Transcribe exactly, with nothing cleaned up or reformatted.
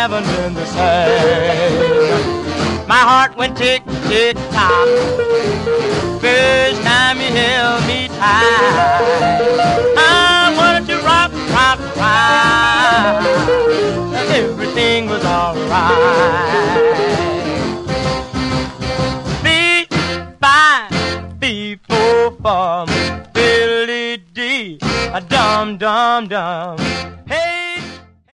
haven't been the same. My heart went tick, tick, tock. First time you held me tight, I wanted to rock, rock, rock. Everything was alright. B, five, B, four, four, Billy D, a dum, dum, dum.